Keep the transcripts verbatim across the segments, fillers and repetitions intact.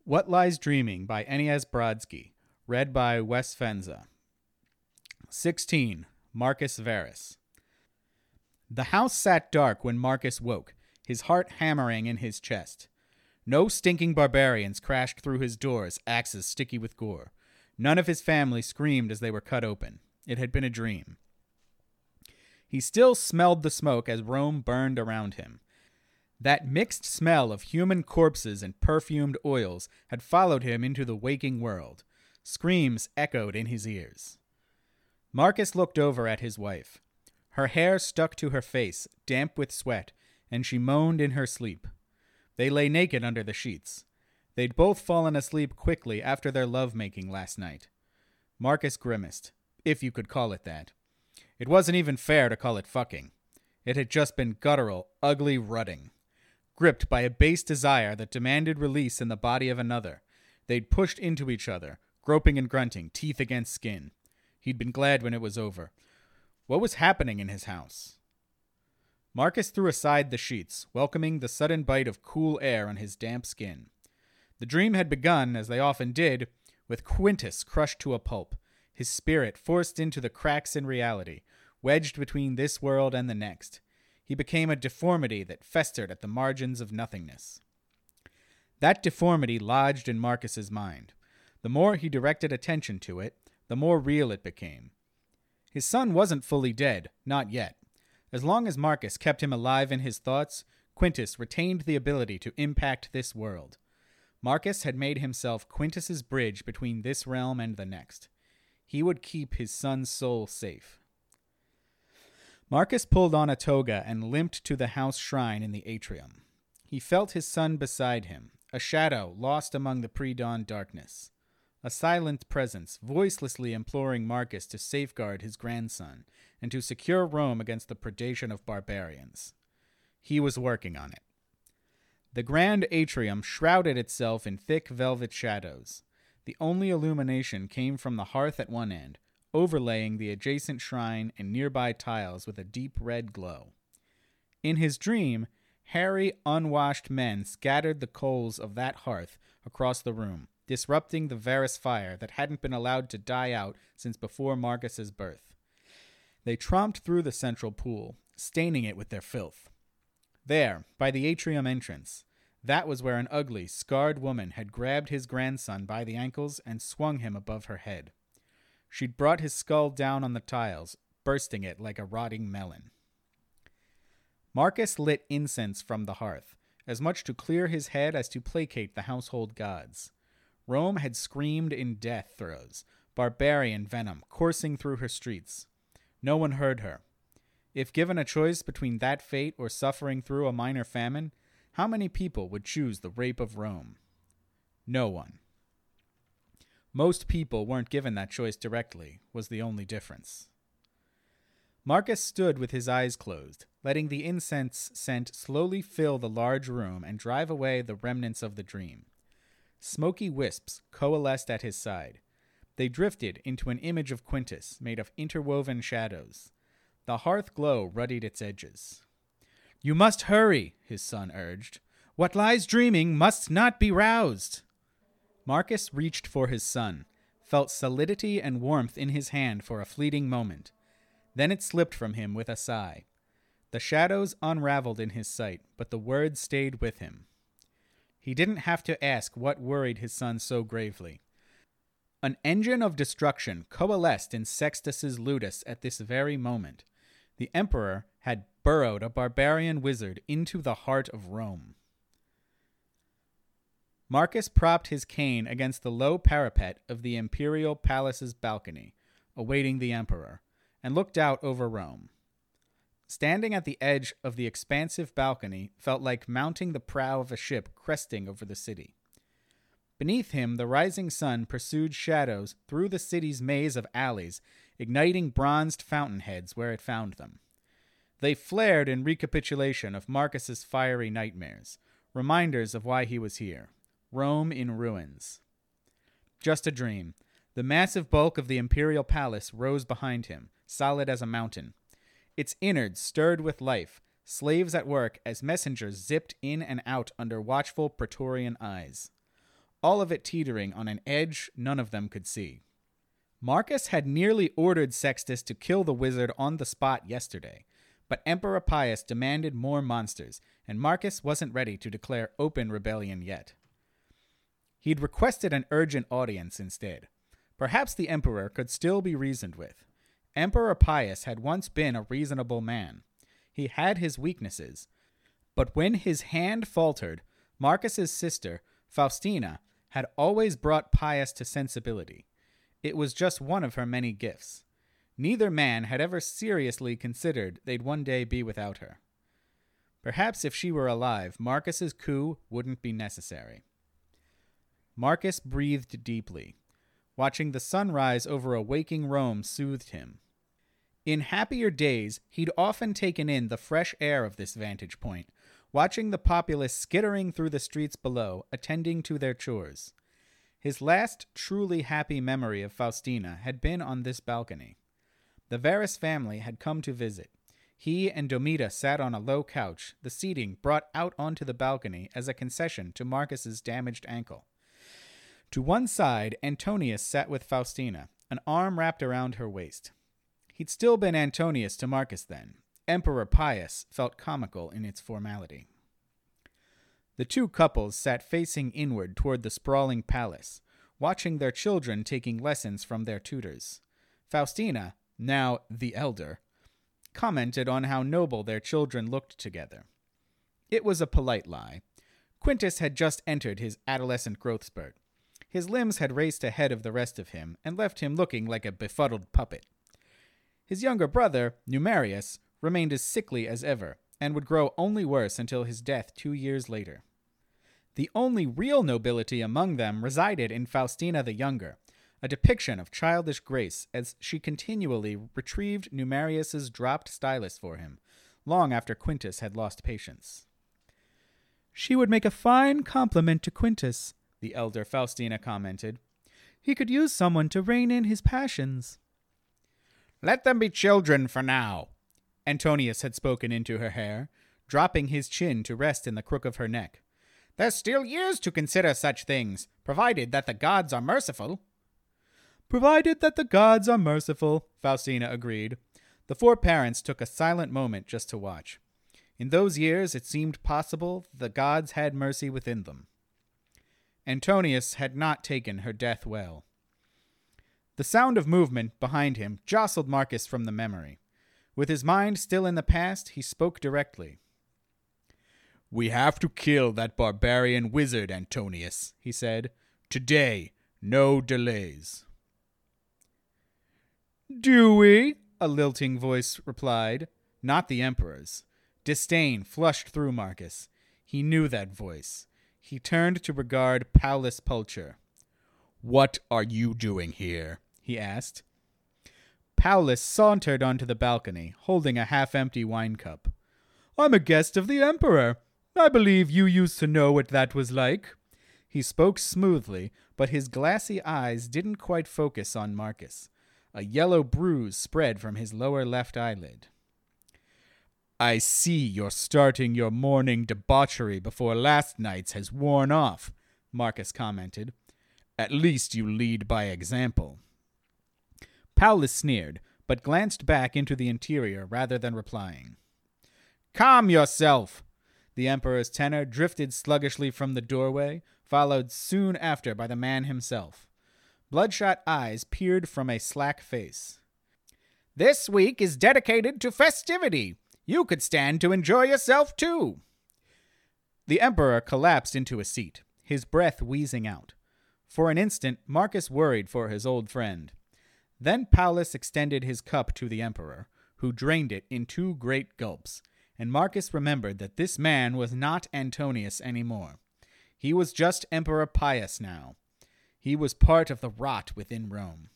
What Lies Dreaming by Enéas Brodsky, read by Wes Fenza. sixteen. Marcus Verus. The house sat dark when Marcus woke, his heart hammering in his chest. No stinking barbarians crashed through his doors, axes sticky with gore. None of his family screamed as they were cut open. It had been a dream. He still smelled the smoke as Rome burned around him. That mixed smell of human corpses and perfumed oils had followed him into the waking world. Screams echoed in his ears. Marcus looked over at his wife. Her hair stuck to her face, damp with sweat, and she moaned in her sleep. They lay naked under the sheets. They'd both fallen asleep quickly after their lovemaking last night. Marcus grimaced, if you could call it that. It wasn't even fair to call it fucking. It had just been guttural, ugly rutting. Gripped by a base desire that demanded release in the body of another, they'd pushed into each other, groping and grunting, teeth against skin. He'd been glad when it was over. What was happening in his house? Marcus threw aside the sheets, welcoming the sudden bite of cool air on his damp skin. The dream had begun, as they often did, with Quintus crushed to a pulp, his spirit forced into the cracks in reality, wedged between this world and the next. He became a deformity that festered at the margins of nothingness. That deformity lodged in Marcus's mind. The more he directed attention to it, the more real it became. His son wasn't fully dead, not yet. As long as Marcus kept him alive in his thoughts, Quintus retained the ability to impact this world. Marcus had made himself Quintus's bridge between this realm and the next. He would keep his son's soul safe. Marcus pulled on a toga and limped to the house shrine in the atrium. He felt his son beside him, a shadow lost among the pre-dawn darkness. A silent presence, voicelessly imploring Marcus to safeguard his grandson and to secure Rome against the predation of barbarians. He was working on it. The grand atrium shrouded itself in thick velvet shadows. The only illumination came from the hearth at one end, overlaying the adjacent shrine and nearby tiles with a deep red glow. In his dream, hairy, unwashed men scattered the coals of that hearth across the room, disrupting the Verus fire that hadn't been allowed to die out since before Marcus's birth. They tromped through the central pool, staining it with their filth. There, by the atrium entrance, that was where an ugly, scarred woman had grabbed his grandson by the ankles and swung him above her head. She'd brought his skull down on the tiles, bursting it like a rotting melon. Marcus lit incense from the hearth, as much to clear his head as to placate the household gods. Rome had screamed in death throes, barbarian venom coursing through her streets. No one heard her. If given a choice between that fate or suffering through a minor famine, how many people would choose the rape of Rome? No one. Most people weren't given that choice directly, was the only difference. Marcus stood with his eyes closed, letting the incense scent slowly fill the large room and drive away the remnants of the dream. Smoky wisps coalesced at his side. They drifted into an image of Quintus, made of interwoven shadows. The hearth glow ruddied its edges. "You must hurry," his son urged. "What lies dreaming must not be roused." Marcus reached for his son, felt solidity and warmth in his hand for a fleeting moment. Then it slipped from him with a sigh. The shadows unraveled in his sight, but the words stayed with him. He didn't have to ask what worried his son so gravely. An engine of destruction coalesced in Sextus's ludus at this very moment. The emperor had burrowed a barbarian wizard into the heart of Rome. Marcus propped his cane against the low parapet of the imperial palace's balcony, awaiting the emperor, and looked out over Rome. Standing at the edge of the expansive balcony felt like mounting the prow of a ship cresting over the city. Beneath him, the rising sun pursued shadows through the city's maze of alleys, igniting bronzed fountainheads where it found them. They flared in recapitulation of Marcus's fiery nightmares, reminders of why he was here. Rome in ruins. Just a dream. The massive bulk of the imperial palace rose behind him, solid as a mountain. Its innards stirred with life, slaves at work as messengers zipped in and out under watchful Praetorian eyes. all of it teetering on an edge none of them could see. Marcus had nearly ordered Sextus to kill the wizard on the spot yesterday, but Emperor Pius demanded more monsters, and Marcus wasn't ready to declare open rebellion yet. He'd requested an urgent audience instead. Perhaps the emperor could still be reasoned with. Emperor Pius had once been a reasonable man. He had his weaknesses, but when his hand faltered, Marcus's sister, Faustina, had always brought Pius to sensibility. It was just one of her many gifts. Neither man had ever seriously considered they'd one day be without her. Perhaps if she were alive, Marcus's coup wouldn't be necessary. Marcus breathed deeply. Watching the sun rise over a waking Rome soothed him. In happier days, he'd often taken in the fresh air of this vantage point, watching the populace skittering through the streets below, attending to their chores. His last truly happy memory of Faustina had been on this balcony. The Verus family had come to visit. He and Domita sat on a low couch, the seating brought out onto the balcony as a concession to Marcus's damaged ankle. To one side, Antonius sat with Faustina, an arm wrapped around her waist. He'd still been Antonius to Marcus then. Emperor Pius felt comical in its formality. The two couples sat facing inward toward the sprawling palace, watching their children taking lessons from their tutors. Faustina, now the elder, commented on how noble their children looked together. It was a polite lie. Quintus had just entered his adolescent growth spurt. His limbs had raced ahead of the rest of him and left him looking like a befuddled puppet. His younger brother, Numerius, remained as sickly as ever, and would grow only worse until his death two years later. The only real nobility among them resided in Faustina the Younger, a depiction of childish grace as she continually retrieved Numerius's dropped stylus for him, long after Quintus had lost patience. "She would make a fine complement to Quintus," the elder Faustina commented. "He could use someone to rein in his passions." "Let them be children for now," Antonius had spoken into her hair, dropping his chin to rest in the crook of her neck. "There's still years to consider such things, provided that the gods are merciful." "Provided that the gods are merciful," Faustina agreed. The four parents took a silent moment just to watch. In those years, it seemed possible the gods had mercy within them. Antonius had not taken her death well. The sound of movement behind him jostled Marcus from the memory. With his mind still in the past, he spoke directly. "We have to kill that barbarian wizard, Antonius," he said. "Today, no delays." "Do we?" a lilting voice replied. Not the emperor's. Disdain flushed through Marcus. He knew that voice. He turned to regard Paulus Pulcher. "What are you doing here?" he asked. Paulus sauntered onto the balcony, holding a half-empty wine cup. "I'm a guest of the emperor. I believe you used to know what that was like." He spoke smoothly, but his glassy eyes didn't quite focus on Marcus. A yellow bruise spread from his lower left eyelid. "I see you're starting your morning debauchery before last night's has worn off," Marcus commented. "At least you lead by example." Paulus sneered, but glanced back into the interior rather than replying. "Calm yourself!" The emperor's tenor drifted sluggishly from the doorway, followed soon after by the man himself. Bloodshot eyes peered from a slack face. "This week is dedicated to festivity. You could stand to enjoy yourself, too." The emperor collapsed into a seat, his breath wheezing out. For an instant, Marcus worried for his old friend. Then Paulus extended his cup to the emperor, who drained it in two great gulps, and Marcus remembered that this man was not Antonius anymore. He was just Emperor Pius now. He was part of the rot within Rome.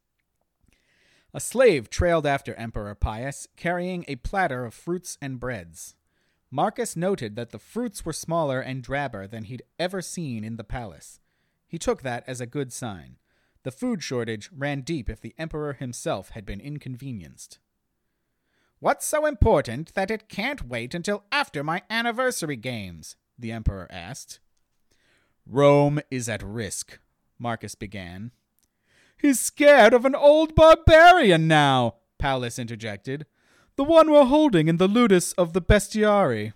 A slave trailed after Emperor Pius, carrying a platter of fruits and breads. Marcus noted that the fruits were smaller and drabber than he'd ever seen in the palace. He took that as a good sign. The food shortage ran deep if the emperor himself had been inconvenienced. "What's so important that it can't wait until after my anniversary games?" the emperor asked. Rome is at risk, Marcus began. He's scared of an old barbarian now, Paulus interjected. The one we're holding in the ludus of the bestiary.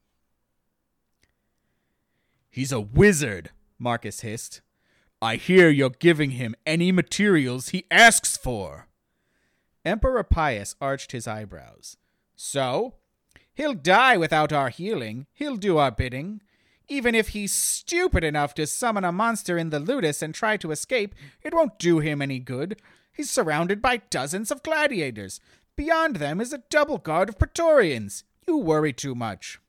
He's a wizard, Marcus hissed. I hear you're giving him any materials he asks for. Emperor Pius arched his eyebrows. So? He'll die without our healing. He'll do our bidding. Even if he's stupid enough to summon a monster in the ludus and try to escape, it won't do him any good. He's surrounded by dozens of gladiators. Beyond them is a double guard of Praetorians. You worry too much.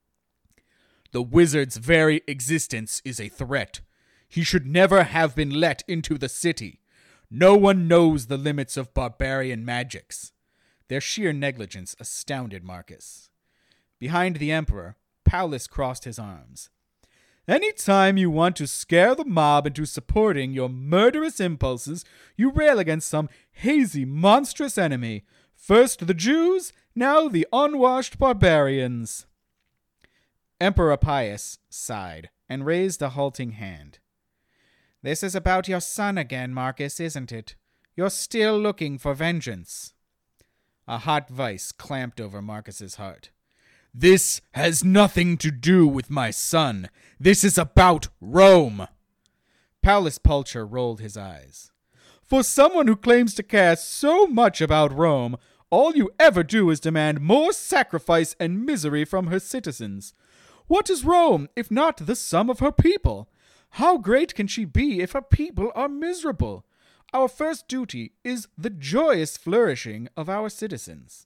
The wizard's very existence is a threat. He should never have been let into the city. No one knows the limits of barbarian magics. Their sheer negligence astounded Marcus. Behind the emperor, Paulus crossed his arms. Any time you want to scare the mob into supporting your murderous impulses, you rail against some hazy, monstrous enemy. First the Jews, now the unwashed barbarians. Emperor Pius sighed and raised a halting hand. This is about your son again, Marcus, isn't it? You're still looking for vengeance. A hot vice clamped over Marcus's heart. This has nothing to do with my son. This is about Rome. Paulus Pulcher rolled his eyes. For someone who claims to care so much about Rome, all you ever do is demand more sacrifice and misery from her citizens. What is Rome, if not the sum of her people? How great can she be if her people are miserable? Our first duty is the joyous flourishing of our citizens.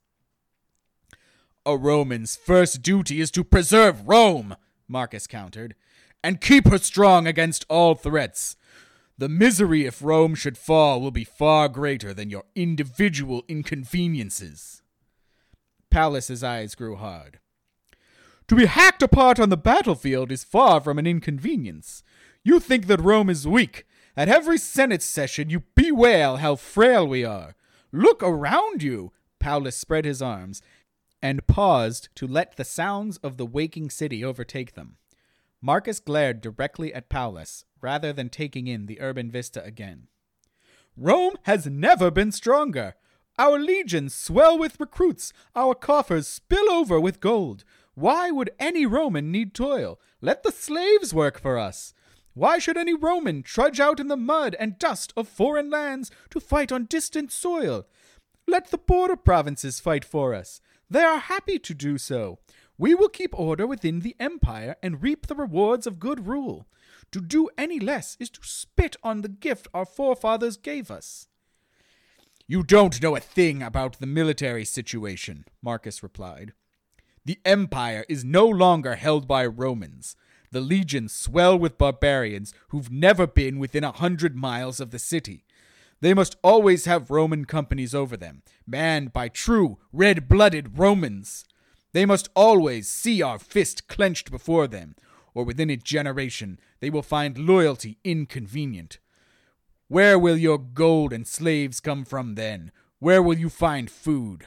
A Roman's first duty is to preserve Rome, Marcus countered, and keep her strong against all threats. The misery if Rome should fall will be far greater than your individual inconveniences. Paulus's eyes grew hard. To be hacked apart on the battlefield is far from an inconvenience. You think that Rome is weak. At every Senate session you bewail how frail we are. Look around you. Paulus spread his arms and paused to let the sounds of the waking city overtake them. Marcus glared directly at Paulus, rather than taking in the urban vista again. Rome has never been stronger. Our legions swell with recruits. Our coffers spill over with gold. Why would any Roman need toil? Let the slaves work for us. Why should any Roman trudge out in the mud and dust of foreign lands to fight on distant soil? Let the border provinces fight for us. They are happy to do so. We will keep order within the empire and reap the rewards of good rule. To do any less is to spit on the gift our forefathers gave us. You don't know a thing about the military situation, Marcus replied. The empire is no longer held by Romans. The legions swell with barbarians who've never been within a hundred miles of the city. They must always have Roman companies over them, manned by true, red-blooded Romans. They must always see our fist clenched before them, or within a generation they will find loyalty inconvenient. Where will your gold and slaves come from then? Where will you find food?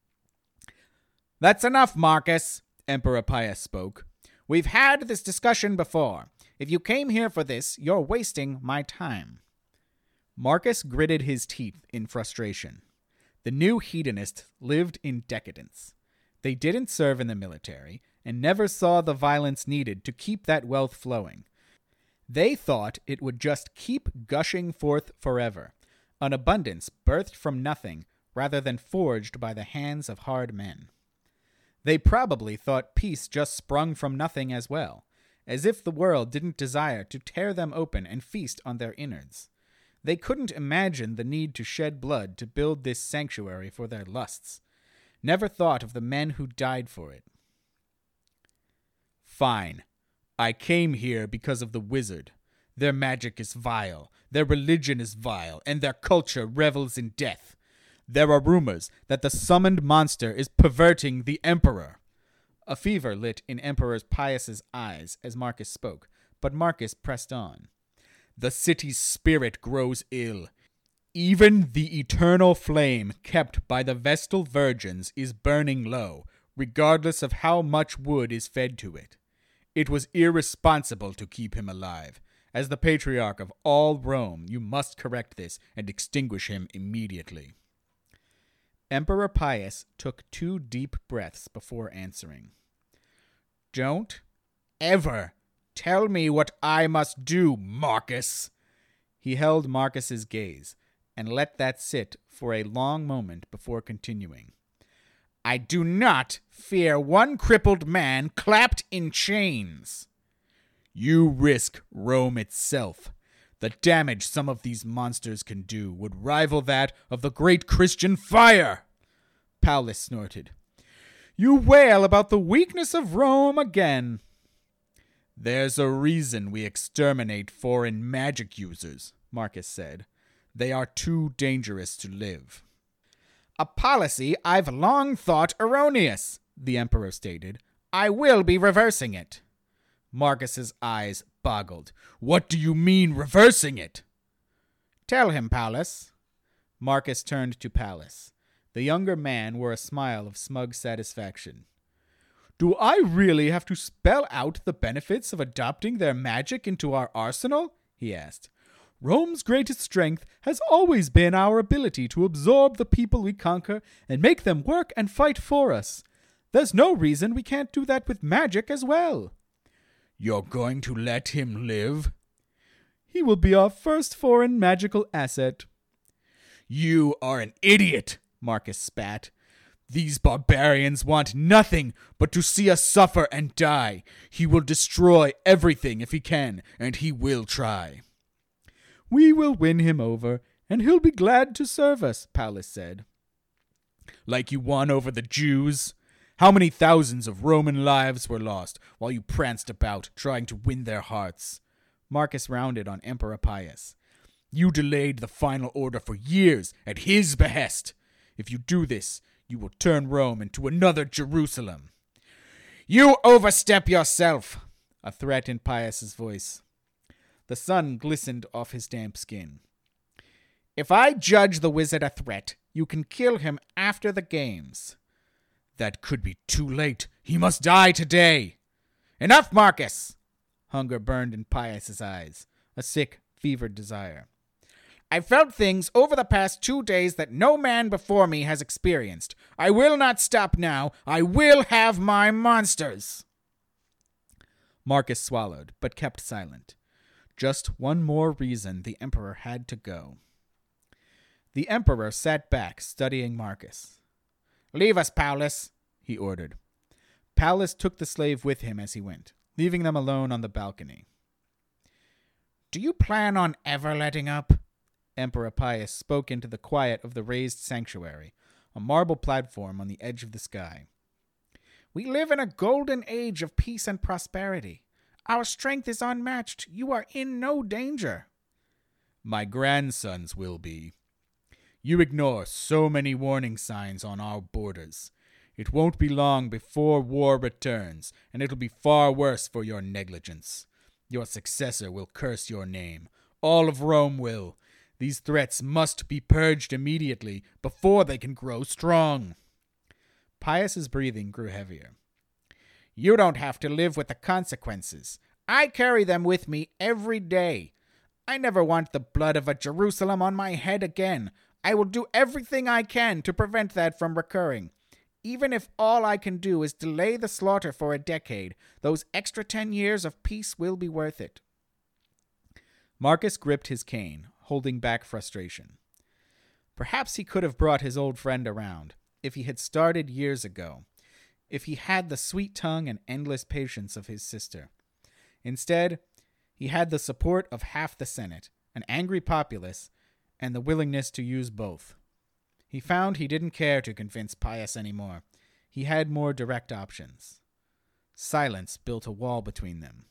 That's enough, Marcus, Emperor Pius spoke. We've had this discussion before. If you came here for this, you're wasting my time. Marcus gritted his teeth in frustration. The new hedonists lived in decadence. They didn't serve in the military and never saw the violence needed to keep that wealth flowing. They thought it would just keep gushing forth forever, an abundance birthed from nothing rather than forged by the hands of hard men. They probably thought peace just sprung from nothing as well, as if the world didn't desire to tear them open and feast on their innards. They couldn't imagine the need to shed blood to build this sanctuary for their lusts. Never thought of the men who died for it. Fine. I came here because of the wizard. Their magic is vile, their religion is vile, and their culture revels in death. There are rumors that the summoned monster is perverting the emperor. A fever lit in Emperor Pius's eyes as Marcus spoke, but Marcus pressed on. The city's spirit grows ill. Even the eternal flame kept by the Vestal virgins is burning low, regardless of how much wood is fed to it. It was irresponsible to keep him alive. As the patriarch of all Rome, you must correct this and extinguish him immediately. Emperor Pius took two deep breaths before answering. Don't ever tell me what I must do, Marcus. He held Marcus's gaze and let that sit for a long moment before continuing. I do not fear one crippled man clapped in chains. You risk Rome itself. The damage some of these monsters can do would rival that of the great Christian fire. Paulus snorted. You wail about the weakness of Rome again. There's a reason we exterminate foreign magic users, Marcus said. They are too dangerous to live. A policy I've long thought erroneous, the emperor stated. I will be reversing it. Marcus's eyes boggled. What do you mean reversing it? Tell him, Paulus. Marcus turned to Paulus. The younger man wore a smile of smug satisfaction. Do I really have to spell out the benefits of adopting their magic into our arsenal? He asked. Rome's greatest strength has always been our ability to absorb the people we conquer and make them work and fight for us. There's no reason we can't do that with magic as well. You're going to let him live? He will be our first foreign magical asset. You are an idiot, Marcus spat. These barbarians want nothing but to see us suffer and die. He will destroy everything if he can, and he will try. We will win him over, and he'll be glad to serve us, Paulus said. Like you won over the Jews? How many thousands of Roman lives were lost while you pranced about trying to win their hearts? Marcus rounded on Emperor Pius. You delayed the final order for years at his behest. If you do this, you will turn Rome into another Jerusalem. You overstep yourself, a threat in Pius's voice. The sun glistened off his damp skin. If I judge the wizard a threat, you can kill him after the games. That could be too late. He must die today. Enough, Marcus! Hunger burned in Pius's eyes, a sick, fevered desire. I felt things over the past two days that no man before me has experienced. I will not stop now. I will have my monsters. Marcus swallowed, but kept silent. Just one more reason the emperor had to go. The emperor sat back, studying Marcus. Leave us, Paulus, he ordered. Paulus took the slave with him as he went, leaving them alone on the balcony. Do you plan on ever letting up? Emperor Pius spoke into the quiet of the raised sanctuary, a marble platform on the edge of the sky. We live in a golden age of peace and prosperity. Our strength is unmatched. You are in no danger. My grandsons will be. You ignore so many warning signs on our borders. It won't be long before war returns, and it'll be far worse for your negligence. Your successor will curse your name. All of Rome will. These threats must be purged immediately before they can grow strong. Pius's breathing grew heavier. You don't have to live with the consequences. I carry them with me every day. I never want the blood of a Jerusalem on my head again. I will do everything I can to prevent that from recurring. Even if all I can do is delay the slaughter for a decade, those extra ten years of peace will be worth it. Marcus gripped his cane, holding back frustration. Perhaps he could have brought his old friend around, if he had started years ago, if he had the sweet tongue and endless patience of his sister. Instead, he had the support of half the Senate, an angry populace, and the willingness to use both. He found he didn't care to convince Pius anymore. He had more direct options. Silence built a wall between them.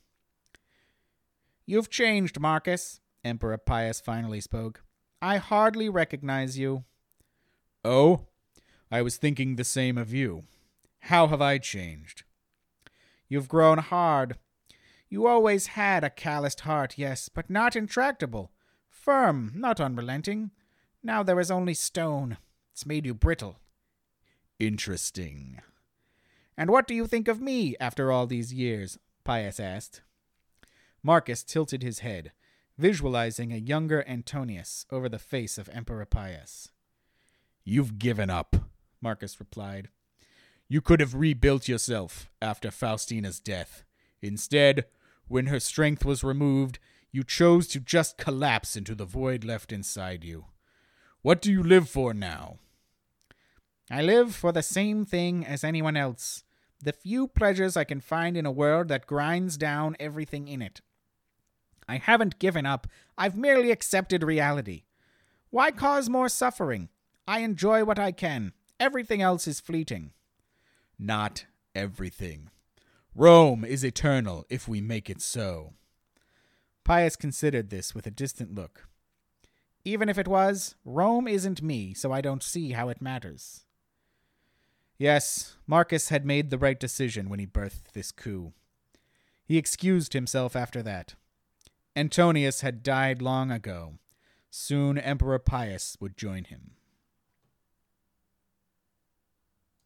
You've changed, Marcus, Emperor Pius finally spoke. I hardly recognize you. Oh? I was thinking the same of you. How have I changed? You've grown hard. You always had a calloused heart, yes, but not intractable. Firm, not unrelenting. Now there is only stone. It's made you brittle. Interesting. And what do you think of me after all these years? Pius asked. Marcus tilted his head, visualizing a younger Antonius over the face of Emperor Pius. You've given up, Marcus replied. You could have rebuilt yourself after Faustina's death. Instead, when her strength was removed, you chose to just collapse into the void left inside you. What do you live for now? I live for the same thing as anyone else. The few pleasures I can find in a world that grinds down everything in it. I haven't given up. I've merely accepted reality. Why cause more suffering? I enjoy what I can. Everything else is fleeting. Not everything. Rome is eternal if we make it so. Pius considered this with a distant look. Even if it was, Rome isn't me, so I don't see how it matters. Yes, Marcus had made the right decision when he birthed this coup. He excused himself after that. Antonius had died long ago. Soon Emperor Pius would join him.